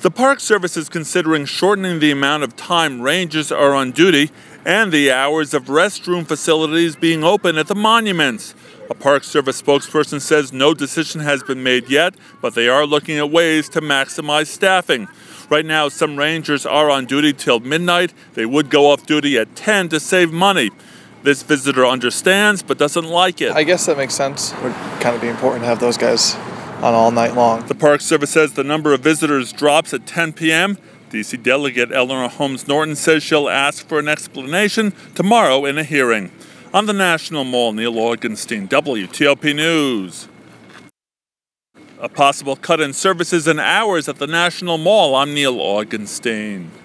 The Park Service is considering shortening the amount of time rangers are on duty and the hours of restroom facilities being open at the monuments. A Park Service spokesperson says no decision has been made yet, but they are looking at ways to maximize staffing. Right now, some rangers are on duty till midnight. They would go off duty at 10 to save money. This visitor understands, but doesn't like it. I guess that makes sense. It would kind of be important to have those guys on all night long. The Park Service says the number of visitors drops at 10 p.m. D.C. Delegate Eleanor Holmes Norton says she'll ask for an explanation tomorrow in a hearing. On the National Mall, Neil Augenstein, WTOP News. A possible cut in services and hours at the National Mall. I'm Neil Augenstein.